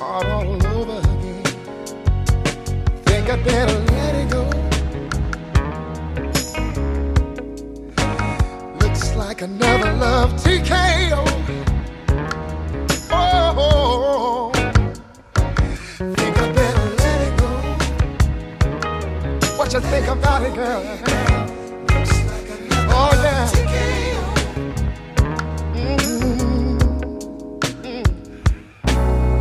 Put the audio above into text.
start all over again. Think I better let it go. Looks like another love TKO. Oh, think I better let it go. What you think about it, girl?